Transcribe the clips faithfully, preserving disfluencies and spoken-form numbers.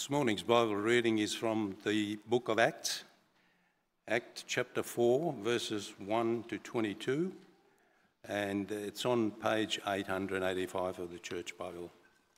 This morning's Bible reading is from the book of Acts, Acts chapter four, verses one to twenty-two, and it's on page eight hundred eighty-five of the Church Bible.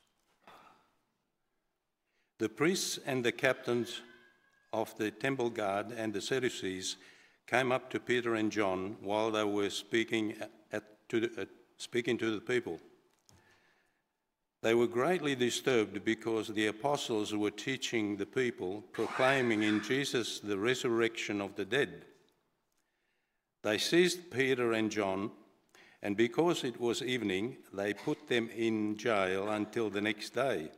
The priests and the captains of the temple guard and the Sadducees came up to Peter and John while they were speaking, at, to the, uh, speaking to the people. They were greatly disturbed because the apostles were teaching the people, proclaiming in Jesus the resurrection of the dead. They seized Peter and John, and because it was evening, they put them in jail until the next day.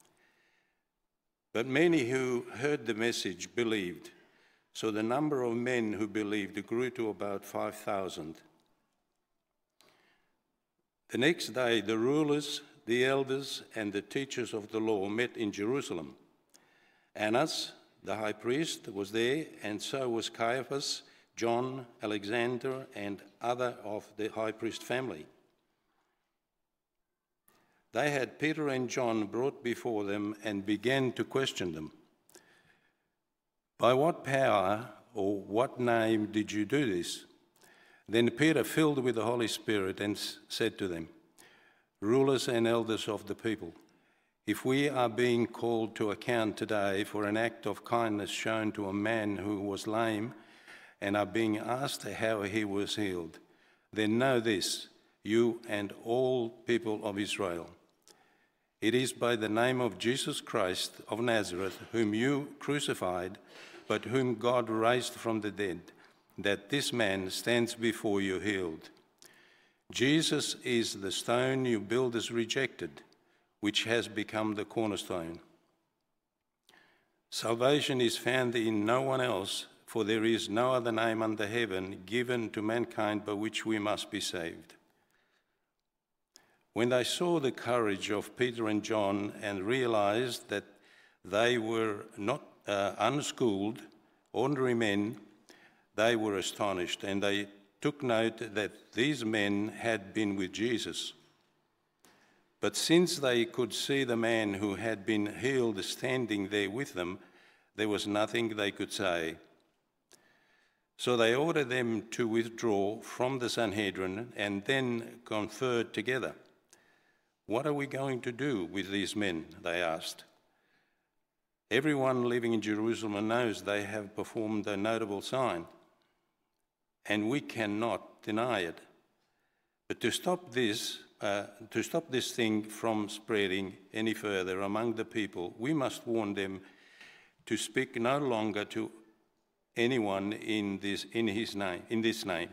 But many who heard the message believed, so the number of men who believed grew to about five thousand. The next day, the rulers, the elders and the teachers of the law met in Jerusalem. Annas, the high priest, was there, and so was Caiaphas, John, Alexander, and other of the high priest family. They had Peter and John brought before them and began to question them. "By what power or what name did you do this?" Then Peter, filled with the Holy Spirit, and said to them, "Rulers and elders of the people, if we are being called to account today for an act of kindness shown to a man who was lame and are being asked how he was healed, then know this, you and all people of Israel. It is by the name of Jesus Christ of Nazareth, whom you crucified, but whom God raised from the dead, that this man stands before you healed. Jesus is the stone you builders rejected, which has become the cornerstone. Salvation is found in no one else, for there is no other name under heaven given to mankind by which we must be saved." When they saw the courage of Peter and John and realized that they were not uh, unschooled, ordinary men, they were astonished, and they took note that these men had been with Jesus. But since they could see the man who had been healed standing there with them, there was nothing they could say. So they ordered them to withdraw from the Sanhedrin and then conferred together. "What are we going to do with these men?" they asked. "Everyone living in Jerusalem knows they have performed a notable sign, and we cannot deny it. But to stop this, uh, to stop this thing from spreading any further among the people, we must warn them to speak no longer to anyone in this in his name, in this name."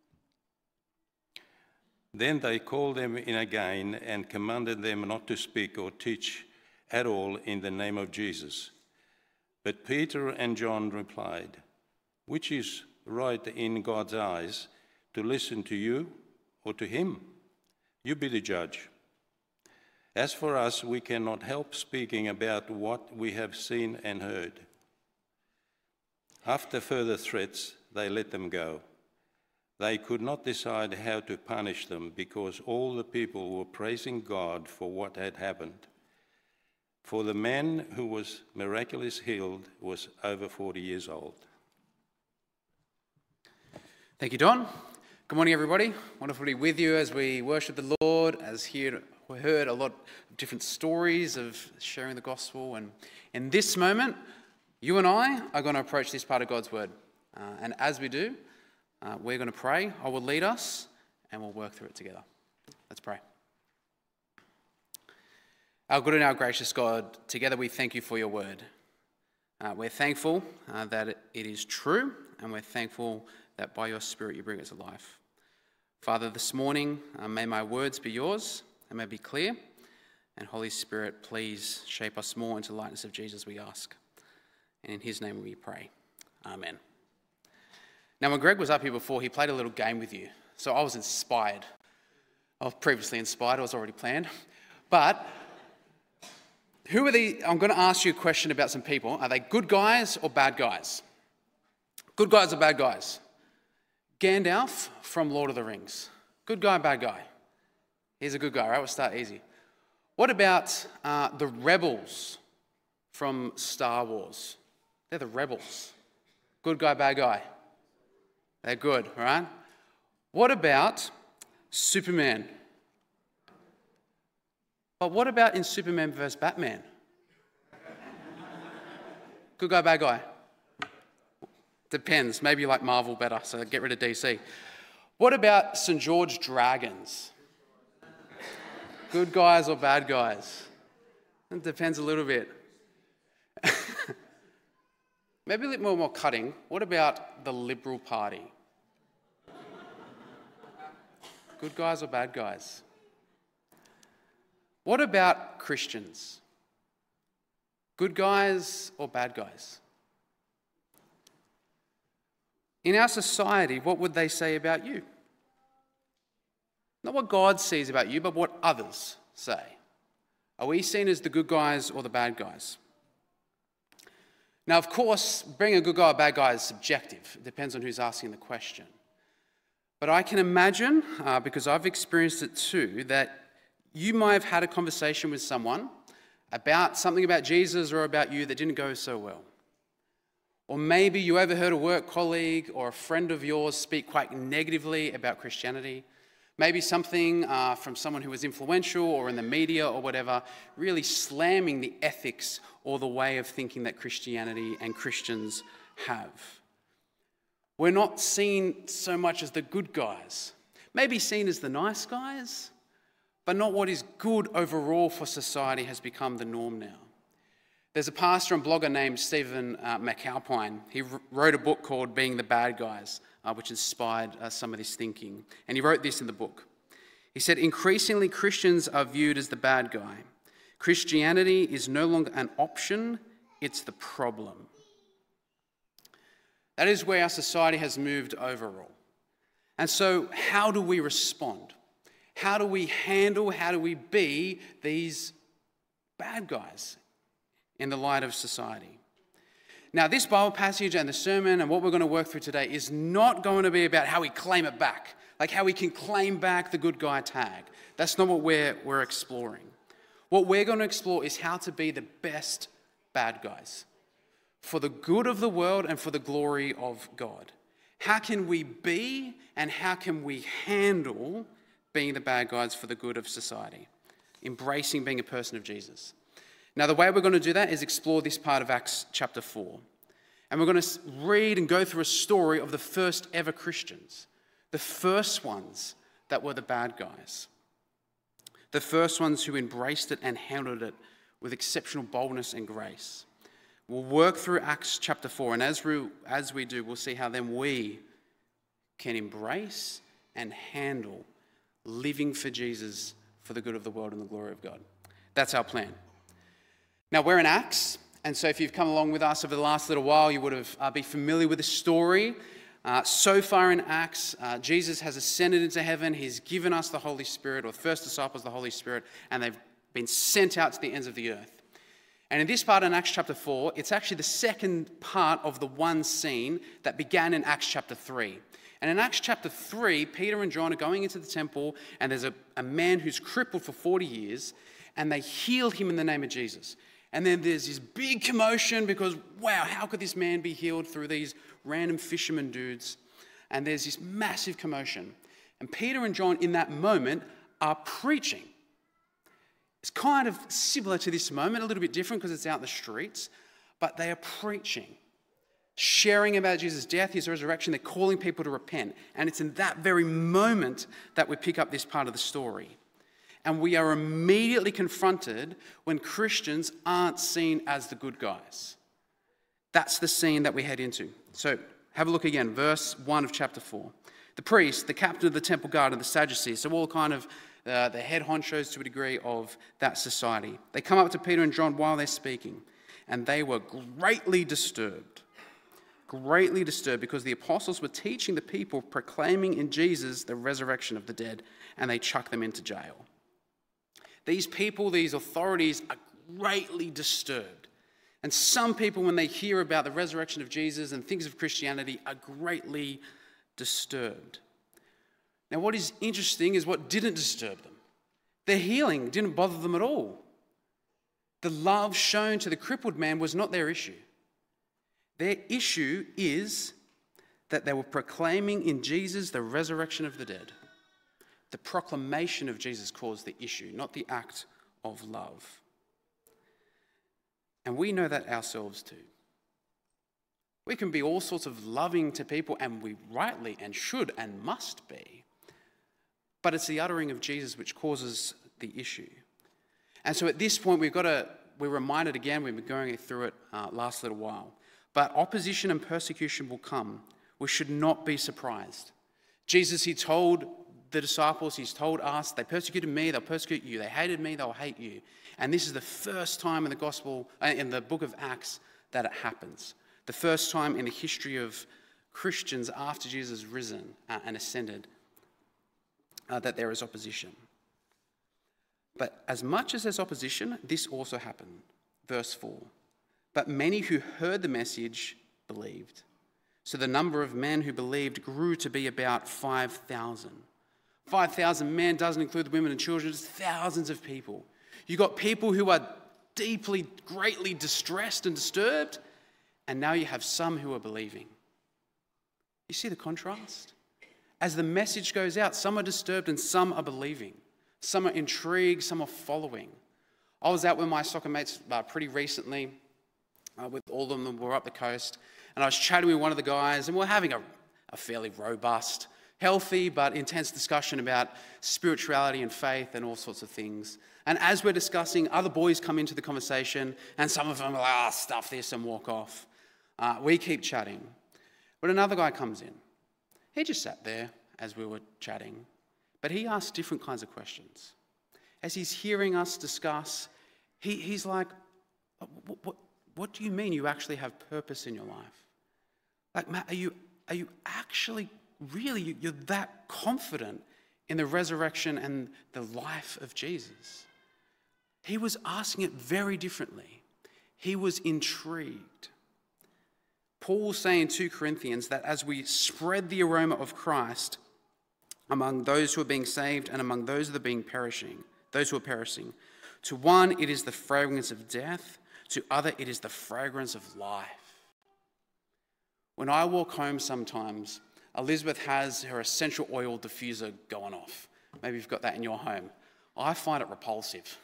Then they called them in again and commanded them not to speak or teach at all in the name of Jesus. But Peter and John replied, "Which is right in God's eyes, to listen to you or to him? You be the judge. As for us, we cannot help speaking about what we have seen and heard." After further threats, they let them go. They could not decide how to punish them because all the people were praising God for what had happened. For the man who was miraculously healed was over forty years old. Thank you, Don. Good morning, everybody. Wonderful to be with you as we worship the Lord, as here we heard a lot of different stories of sharing the gospel. And in this moment, you and I are going to approach this part of God's word. Uh, and as we do, uh, we're going to pray. I will lead us, and we'll work through it together. Let's pray. Our good and our gracious God, together we thank you for your word. Uh, we're thankful uh, that it is true, and we're thankful that by your Spirit you bring it to life. Father, this morning, uh, may my words be yours, and may be clear. And Holy Spirit, please shape us more into the likeness of Jesus, we ask. And in his name we pray. Amen. Now, when Greg was up here before, he played a little game with you. So I was inspired. I was previously inspired. It was already planned. But who are the... I'm going to ask you a question about some people. Are they good guys or bad guys? Good guys or bad guys? Gandalf from Lord of the Rings. Good guy, bad guy? He's a good guy, right? We'll start easy. What about uh, the rebels from Star Wars. They're the rebels. Good guy, bad guy. They're good, all right? What about Superman? But what about in Superman versus Batman? Good guy, bad guy. Depends. Maybe you like Marvel better, so get rid of D C. What about Saint George Dragons? Good guys or bad guys? It depends a little bit. Maybe a little more, more cutting. What about the Liberal Party? Good guys or bad guys? What about Christians? Good guys or bad guys? In our society, what would they say about you? Not what God sees about you, but what others say. Are we seen as the good guys or the bad guys? Now, of course, being a good guy or bad guy is subjective. It depends on who's asking the question. But I can imagine, uh, because I've experienced it too, that you might have had a conversation with someone about something about Jesus or about you that didn't go so well. Or maybe you overheard a work colleague or a friend of yours speak quite negatively about Christianity. Maybe something uh, from someone who was influential or in the media or whatever, really slamming the ethics or the way of thinking that Christianity and Christians have. We're not seen so much as the good guys. Maybe seen as the nice guys, but not what is good overall for society has become the norm now. There's a pastor and blogger named Stephen uh, McAlpine. He r- wrote a book called Being the Bad Guys, uh, which inspired uh, some of this thinking. And he wrote this in the book. He said, increasingly Christians are viewed as the bad guy. Christianity is no longer an option, it's the problem. That is where our society has moved overall. And so how do we respond? How do we handle, how do we be these bad guys in the light of society? Now, this Bible passage and the sermon and what we're going to work through today is not going to be about how we claim it back, like how we can claim back the good guy tag. That's not what we're, we're exploring. What we're going to explore is how to be the best bad guys for the good of the world and for the glory of God. How can we be and how can we handle being the bad guys for the good of society? Embracing being a person of Jesus. Now, the way we're going to do that is explore this part of Acts chapter four. And we're going to read and go through a story of the first ever Christians, the first ones that were the bad guys, the first ones who embraced it and handled it with exceptional boldness and grace. We'll work through Acts chapter four, and as we, as we do, we'll see how then we can embrace and handle living for Jesus for the good of the world and the glory of God. That's our plan. Now, we're in Acts, and so if you've come along with us over the last little while, you would have uh, be familiar with the story. Uh, so far in Acts, uh, Jesus has ascended into heaven. He's given us the Holy Spirit, or the first disciples the Holy Spirit, and they've been sent out to the ends of the earth. And in this part in Acts chapter four, it's actually the second part of the one scene that began in Acts chapter three. And in Acts chapter three, Peter and John are going into the temple, and there's a, a man who's crippled for forty years, and they healed him in the name of Jesus. And then there's this big commotion because, wow, how could this man be healed through these random fisherman dudes? And there's this massive commotion. And Peter and John in that moment are preaching. It's kind of similar to this moment, a little bit different because it's out in the streets, but they are preaching, sharing about Jesus' death, his resurrection. They're calling people to repent. And it's in that very moment that we pick up this part of the story. And we are immediately confronted when Christians aren't seen as the good guys. That's the scene that we head into. So have a look again, verse one of chapter four. The priest, the captain of the temple guard, and the Sadducees, so all kind of uh, the head honchos to a degree of that society. They come up to Peter and John while they're speaking, and they were greatly disturbed. Greatly disturbed because the apostles were teaching the people, proclaiming in Jesus the resurrection of the dead, and they chucked them into jail. These people, these authorities are greatly disturbed. And some people, when they hear about the resurrection of Jesus and things of Christianity, are greatly disturbed. Now, what is interesting is what didn't disturb them. Their healing didn't bother them at all. The love shown to the crippled man was not their issue. Their issue is that they were proclaiming in Jesus the resurrection of the dead. The proclamation of Jesus caused the issue, not the act of love. And we know that ourselves too. We can be all sorts of loving to people, and we rightly and should and must be. But it's the uttering of Jesus which causes the issue. And so at this point, we've got to, we're reminded again, we've been going through it uh, last little while, but opposition and persecution will come. We should not be surprised. Jesus, he told the disciples, he's told us, they persecuted me, they'll persecute you. They hated me, they'll hate you. And this is the first time in the gospel, uh, in the book of Acts, that it happens. The first time in the history of Christians after Jesus has risen uh, and ascended uh, that there is opposition. But as much as there's opposition, this also happened. Verse four. But many who heard the message believed. So the number of men who believed grew to be about five thousand. five thousand men doesn't include the women and children, it's thousands of people. You've got people who are deeply, greatly distressed and disturbed, and now you have some who are believing. You see the contrast? As the message goes out, some are disturbed and some are believing. Some are intrigued, some are following. I was out with my soccer mates uh, pretty recently, uh, with all of them, we were up the coast, and I was chatting with one of the guys, and we we're having a, a fairly robust, healthy but intense discussion about spirituality and faith and all sorts of things. And as we're discussing, other boys come into the conversation, and some of them are like, ah, oh, stuff this, and walk off. Uh, we keep chatting. But another guy comes in. He just sat there as we were chatting, but he asked different kinds of questions. As he's hearing us discuss, he, he's like, what, what, what do you mean you actually have purpose in your life? Like, Matt, are you, are you actually, really, you're that confident in the resurrection and the life of Jesus? He was asking it very differently. He was intrigued. Paul saying in Second Corinthians that as we spread the aroma of Christ among those who are being saved and among those that are being perishing, those who are perishing, to one it is the fragrance of death, to other it is the fragrance of life. When I walk home sometimes, Elizabeth has her essential oil diffuser going off. Maybe you've got that in your home. I find it repulsive.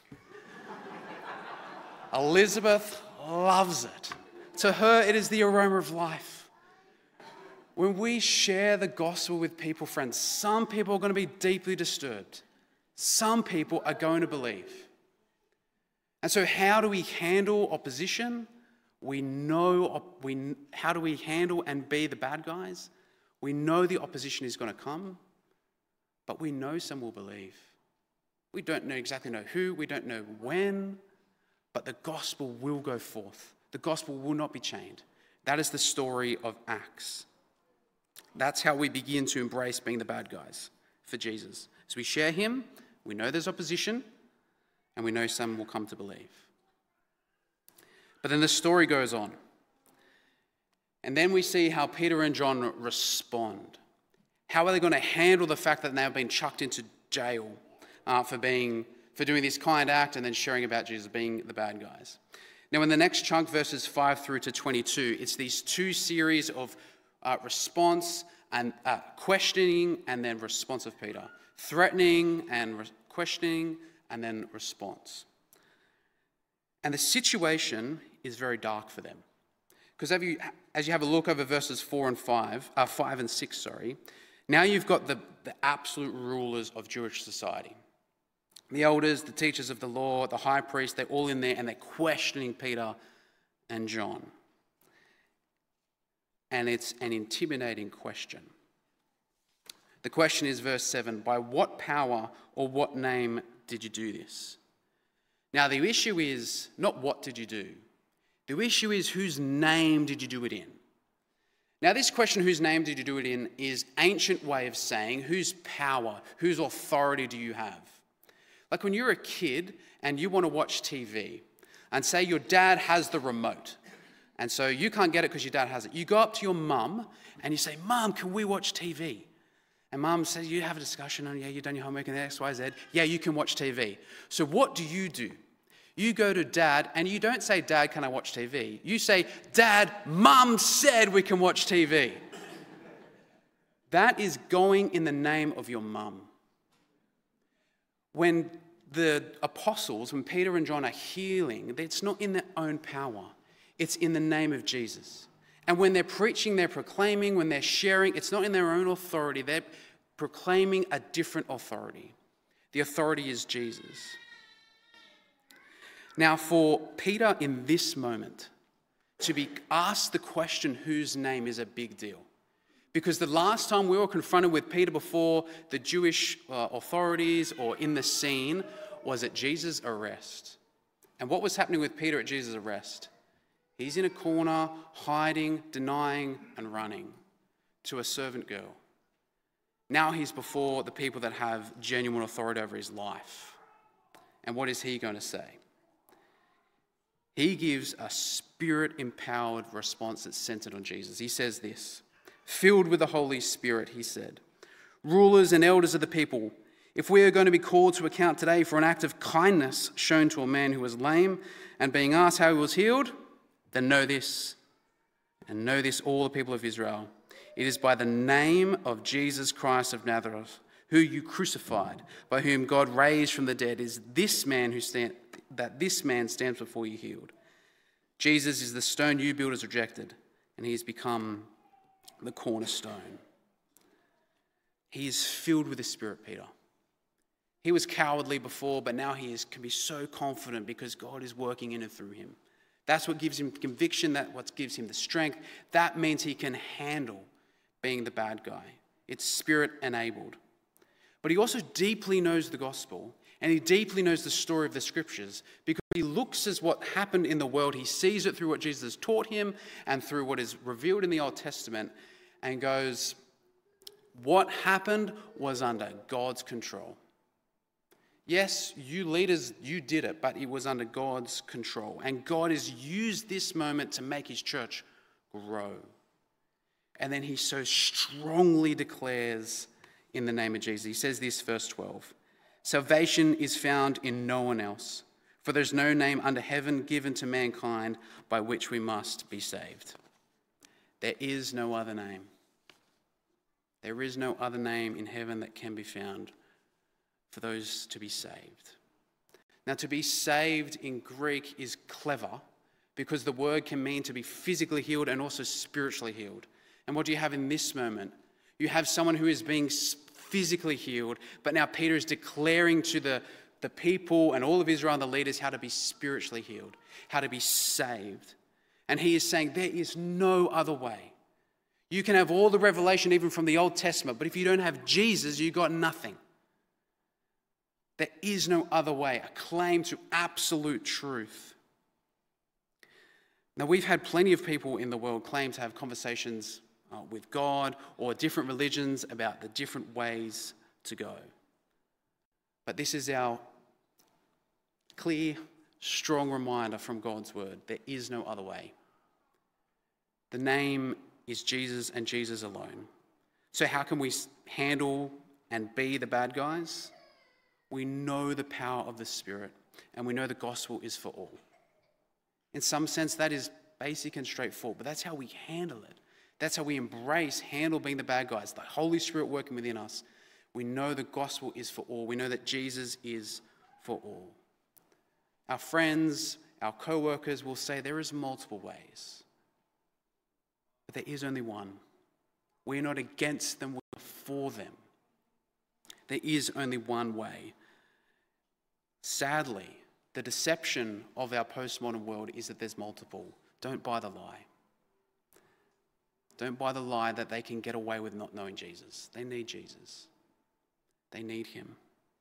Elizabeth loves it. To her, it is the aroma of life. When we share the gospel with people, friends, some people are going to be deeply disturbed. Some people are going to believe. And so how do we handle opposition? We know, we, how do we handle and be the bad guys? We know the opposition is going to come, but we know some will believe. We don't know exactly know who, we don't know when, but the gospel will go forth. The gospel will not be chained. That is the story of Acts. That's how we begin to embrace being the bad guys for Jesus. As we share him, we know there's opposition, and we know some will come to believe. But then the story goes on. And then we see how Peter and John respond. How are they going to handle the fact that they have been chucked into jail uh, for being for doing this kind act and then sharing about Jesus, being the bad guys? Now, in the next chunk, verses five through to twenty-two, it's these two series of uh, response and uh, questioning and then response of Peter. Threatening and re- questioning and then response. And the situation is very dark for them. Because as you, as you have a look over verses four and five, uh, five and six, sorry, now you've got the, the absolute rulers of Jewish society. The elders, the teachers of the law, the high priest, they're all in there and they're questioning Peter and John. And it's an intimidating question. The question is, verse seven, by what power or what name did you do this? Now, the issue is not what did you do. The issue is whose name did you do it in? Now, this question, whose name did you do it in, is ancient way of saying whose power, whose authority do you have? Like when you're a kid and you want to watch T V and say your dad has the remote and so you can't get it because your dad has it. You go up to your mum and you say, Mum, can we watch T V? And Mum says, you have a discussion on, yeah, you've done your homework and X, Y, Z. Yeah, you can watch T V. So what do you do? You go to dad and you don't say, Dad, can I watch T V? You say, Dad, Mum said we can watch T V. That is going in the name of your mum. When the apostles, when Peter and John are healing, it's not in their own power. It's in the name of Jesus. And when they're preaching, they're proclaiming, when they're sharing, it's not in their own authority. They're proclaiming a different authority. The authority is Jesus. Now, for Peter in this moment to be asked the question whose name is a big deal. Because the last time we were confronted with Peter before the Jewish uh, authorities or in the scene was at Jesus' arrest. And what was happening with Peter at Jesus' arrest? He's in a corner, hiding, denying, and running to a servant girl. Now he's before the people that have genuine authority over his life. And what is he going to say? He gives a spirit-empowered response that's centered on Jesus. He says this, filled with the Holy Spirit, he said, rulers and elders of the people, if we are going to be called to account today for an act of kindness shown to a man who was lame and being asked how he was healed, then know this, and know this all the people of Israel. It is by the name of Jesus Christ of Nazareth, who you crucified, by whom God raised from the dead, is this man who stand, that this man stands before you healed. Jesus is the stone you builders rejected, and he has become the cornerstone. He is filled with the Spirit, Peter. He was cowardly before, but now he is, can be so confident because God is working in and through him. That's what gives him conviction, that's what gives him the strength. That means he can handle being the bad guy. It's Spirit-enabled. But he also deeply knows the gospel, and he deeply knows the story of the scriptures because he looks at what happened in the world. He sees it through what Jesus taught him and through what is revealed in the Old Testament and goes, what happened was under God's control. Yes, you leaders, you did it, but it was under God's control. And God has used this moment to make his church grow. And then he so strongly declares in the name of Jesus. He says this, verse twelve, salvation is found in no one else, for there's no name under heaven given to mankind by which we must be saved. There is no other name. There is no other name in heaven that can be found for those to be saved. Now, to be saved in Greek is clever because the word can mean to be physically healed and also spiritually healed. And what do you have in this moment? You have someone who is being physically healed, but now Peter is declaring to the, the people and all of Israel and the leaders how to be spiritually healed, how to be saved. And he is saying there is no other way. You can have all the revelation even from the Old Testament, but if you don't have Jesus, you've got nothing. There is no other way, a claim to absolute truth. Now, we've had plenty of people in the world claim to have conversations uh, with God or different religions about the different ways to go. But this is our clear, strong reminder from God's word. There is no other way. The name is Jesus and Jesus alone. So how can we handle and be the bad guys? We know the power of the Spirit, and we know the gospel is for all. In some sense, that is basic and straightforward, but that's how we handle it. That's how we embrace, handle being the bad guys, the Holy Spirit working within us. We know the gospel is for all. We know that Jesus is for all. Our friends, our co-workers will say there is multiple ways, but there is only one. We're not against them, we're for them. There is only one way. Sadly, the deception of our postmodern world is that there's multiple. Don't buy the lie. Don't buy the lie that they can get away with not knowing Jesus. They need Jesus. They need him.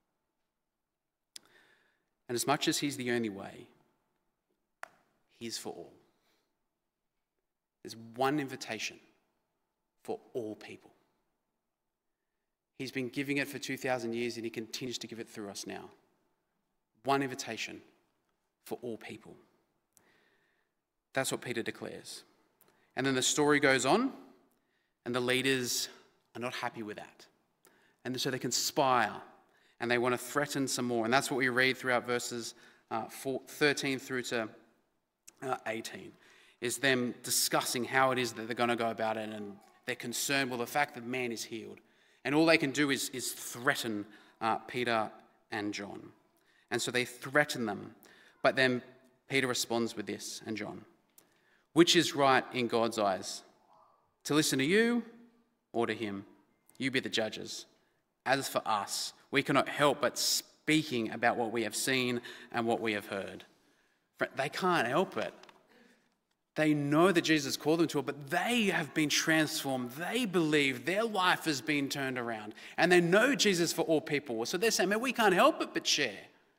And as much as he's the only way, he's for all. There's one invitation for all people. He's been giving it for two thousand years and he continues to give it through us now. One invitation for all people. That's what Peter declares. And then the story goes on and the leaders are not happy with that. And so they conspire and they want to threaten some more. And that's what we read throughout verses uh, thirteen through to uh, eighteen, is them discussing how it is that they're going to go about it, and they're concerned with the fact that man is healed. And all they can do is, is threaten uh, Peter and John. And so they threaten them. But then Peter responds with this, and John, which is right in God's eyes, to listen to you or to him? You be the judges. As for us, we cannot help but speaking about what we have seen and what we have heard. They can't help it. They know that Jesus called them to it, but they have been transformed. They believe their life has been turned around. And they know Jesus for all people. So they're saying, man, we can't help it but share.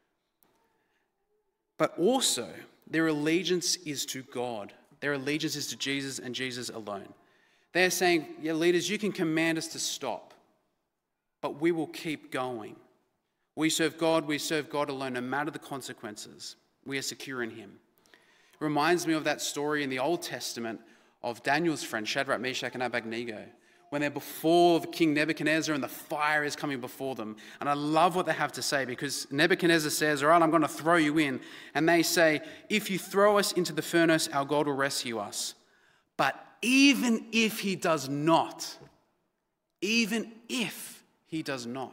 But also, their allegiance is to God. Their allegiance is to Jesus and Jesus alone. They're saying, yeah, leaders, you can command us to stop, but we will keep going. We serve God, we serve God alone, no matter the consequences. We are secure in him. It reminds me of that story in the Old Testament of Daniel's friends, Shadrach, Meshach, and Abednego, when they're before King Nebuchadnezzar and the fire is coming before them. And I love what they have to say, because Nebuchadnezzar says, all right, I'm going to throw you in. And they say, if you throw us into the furnace, our God will rescue us. But even if he does not, even if he does not,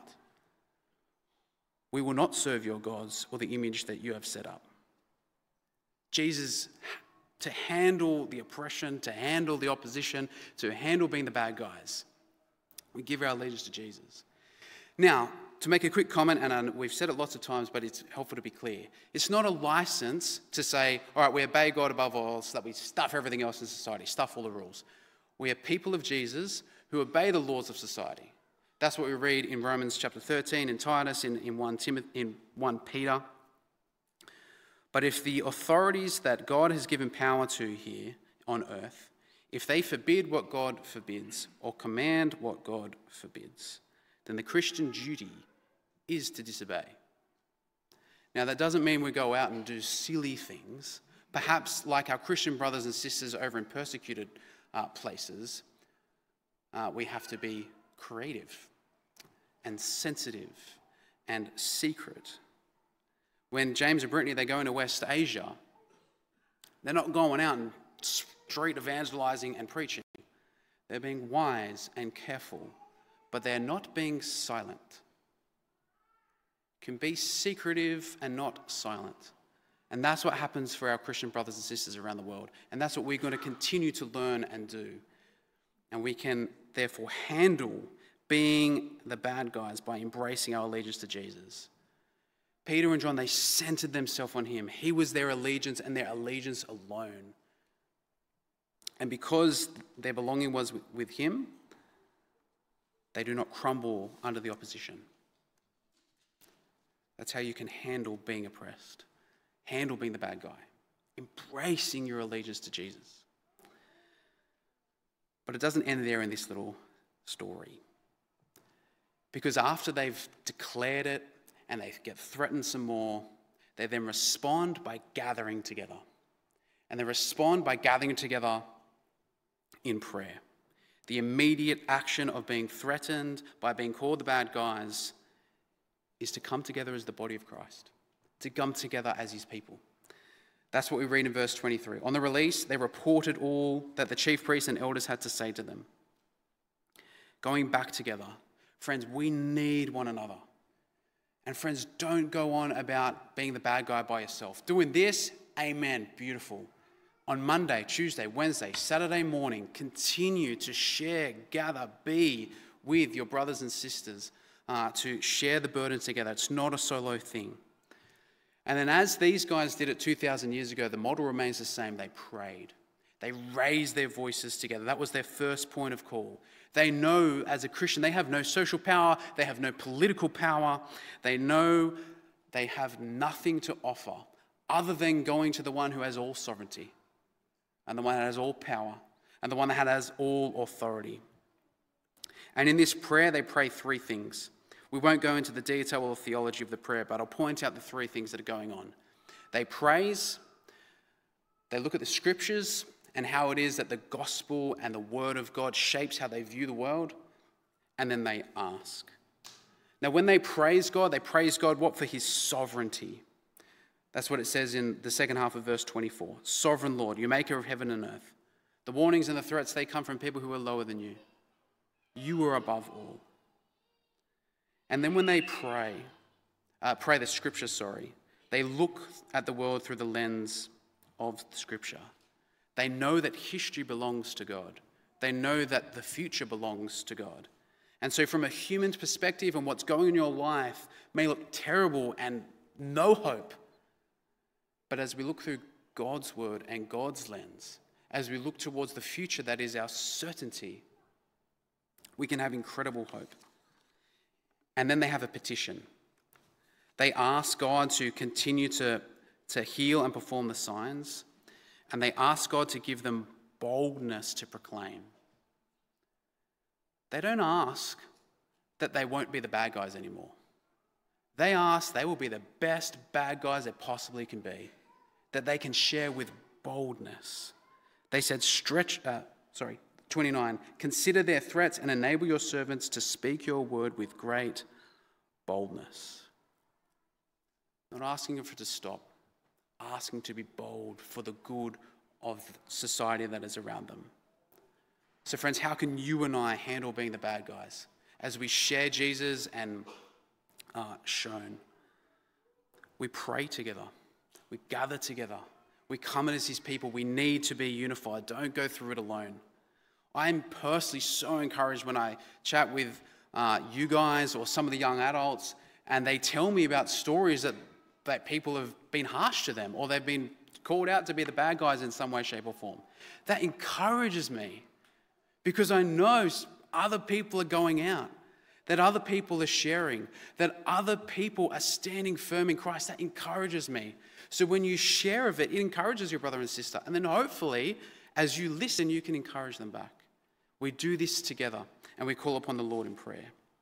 we will not serve your gods or the image that you have set up. Jesus, to handle the oppression, to handle the opposition, to handle being the bad guys, we give our allegiance to Jesus. Now, to make a quick comment, and we've said it lots of times, but it's helpful to be clear. It's not a license to say, all right, we obey God above all, so that we stuff everything else in society, stuff all the rules. We are people of Jesus who obey the laws of society. That's what we read in Romans chapter thirteen, in Titus, in, in, First Timothy, in First Peter. But if the authorities that God has given power to here on earth, if they forbid what God forbids or command what God forbids, then the Christian duty is to disobey. Now, that doesn't mean we go out and do silly things. Perhaps like our Christian brothers and sisters over in persecuted uh, places, uh, we have to be creative and sensitive and secret. When James and Brittany, they go into West Asia, they're not going out and street evangelizing and preaching. They're being wise and careful, but they're not being silent. Can be secretive and not silent. And that's what happens for our Christian brothers and sisters around the world. And that's what we're going to continue to learn and do. And we can therefore handle being the bad guys by embracing our allegiance to Jesus. Peter and John, they centered themselves on him. He was their allegiance and their allegiance alone. And because their belonging was with him, they do not crumble under the opposition. That's how you can handle being oppressed, handle being the bad guy, embracing your allegiance to Jesus. But it doesn't end there in this little story. Because after they've declared it, and they get threatened some more, they then respond by gathering together. And they respond by gathering together in prayer. The immediate action of being threatened by being called the bad guys is to come together as the body of Christ, to come together as his people. That's what we read in verse twenty-three. On the release, they reported all that the chief priests and elders had to say to them. Going back together. Friends, we need one another. And friends, don't go on about being the bad guy by yourself. Doing this, amen, beautiful. On Monday, Tuesday, Wednesday, Saturday morning, continue to share, gather, be with your brothers and sisters uh, to share the burden together. It's not a solo thing. And then as these guys did it two thousand years ago, the model remains the same. They prayed. They raised their voices together. That was their first point of call. They know as a Christian, they have no social power. They have no political power. They know they have nothing to offer other than going to the one who has all sovereignty and the one that has all power and the one that has all authority. And in this prayer, they pray three things. We won't go into the detail or theology of the prayer, but I'll point out the three things that are going on. They praise, they look at the scriptures, and how it is that the gospel and the word of God shapes how they view the world, and then they ask. Now, when they praise God, they praise God what? For his sovereignty. That's what it says in the second half of verse twenty-four. Sovereign Lord, you maker of heaven and earth. The warnings and the threats, they come from people who are lower than you. You are above all. And then when they pray, uh, pray the scripture, sorry, they look at the world through the lens of the scripture. They know that history belongs to God. They know that the future belongs to God. And so from a human perspective, and what's going on in your life may look terrible and no hope. But as we look through God's word and God's lens, as we look towards the future that is our certainty, we can have incredible hope. And then they have a petition. They ask God to continue to, to heal and perform the signs, and they ask God to give them boldness to proclaim. They don't ask that they won't be the bad guys anymore. They ask they will be the best bad guys they possibly can be, that they can share with boldness. They said, stretch, uh, sorry, twenty-nine, consider their threats and enable your servants to speak your word with great boldness. Not asking for it to stop, asking to be bold for the good of society that is around them. So friends, how can you and I handle being the bad guys as we share Jesus and uh, shown? We pray together. We gather together. We come in as his people. We need to be unified. Don't go through it alone. I'm personally so encouraged when I chat with uh, you guys or some of the young adults, and they tell me about stories that, that people have been harsh to them, or they've been called out to be the bad guys in some way, shape, or form. That encourages me, because I know other people are going out, that other people are sharing, that other people are standing firm in Christ. That encourages me. So when you share of it, it encourages your brother and sister. And then hopefully, as you listen, you can encourage them back. We do this together, and we call upon the Lord in prayer.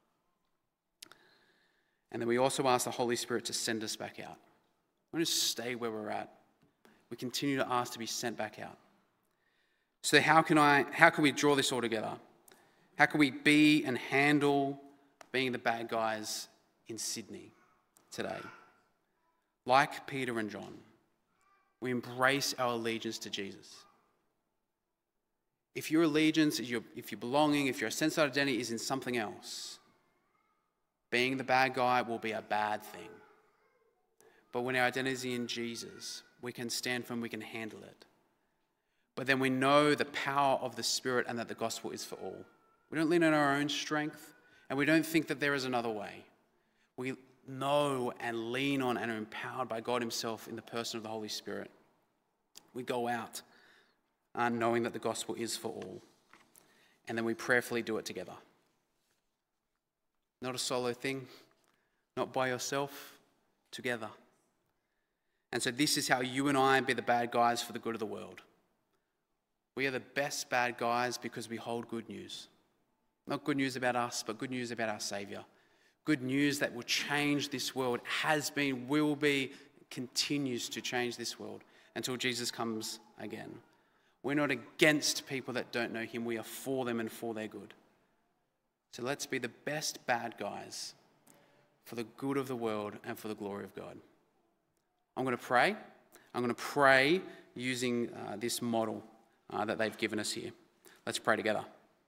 And then we also ask the Holy Spirit to send us back out. We don't just stay where we're at. We continue to ask to be sent back out. So how can I? How can we draw this all together? How can we be and handle being the bad guys in Sydney today? Like Peter and John, we embrace our allegiance to Jesus. If your allegiance, if your, if your belonging, if your sense of identity is in something else, being the bad guy will be a bad thing. But when our identity is in Jesus, we can stand firm, we can handle it. But then we know the power of the Spirit and that the gospel is for all. We don't lean on our own strength, and we don't think that there is another way. We know and lean on and are empowered by God himself in the person of the Holy Spirit. We go out uh, knowing that the gospel is for all. And then we prayerfully do it together. Not a solo thing, not by yourself, together. And so this is how you and I be the bad guys for the good of the world. We are the best bad guys because we hold good news. Not good news about us, but good news about our Saviour. Good news that will change this world, has been, will be, continues to change this world until Jesus comes again. We're not against people that don't know him. We are for them and for their good. So let's be the best bad guys for the good of the world and for the glory of God. I'm going to pray. I'm going to pray using uh, this model uh, that they've given us here. Let's pray together.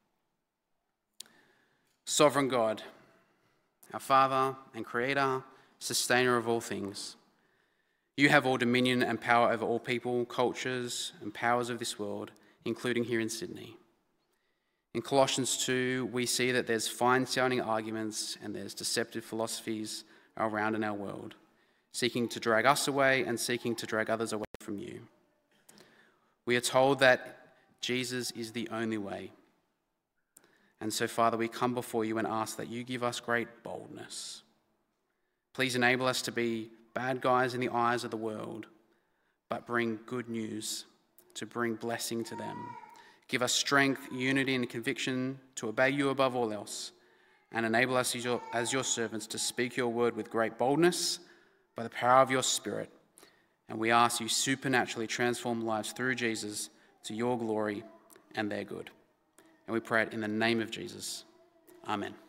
Sovereign God, our Father and Creator, Sustainer of all things, you have all dominion and power over all people, cultures, and powers of this world, including here in Sydney. In Colossians two, we see that there's fine-sounding arguments and there's deceptive philosophies around in our world, seeking to drag us away and seeking to drag others away from you. We are told that Jesus is the only way. And so, Father, we come before you and ask that you give us great boldness. Please enable us to be bad guys in the eyes of the world, but bring good news, to bring blessing to them. Give us strength, unity, and conviction to obey you above all else, and enable us as your, as your servants to speak your word with great boldness by the power of your Spirit. And we ask you supernaturally transform lives through Jesus to your glory and their good. And we pray it in the name of Jesus. Amen.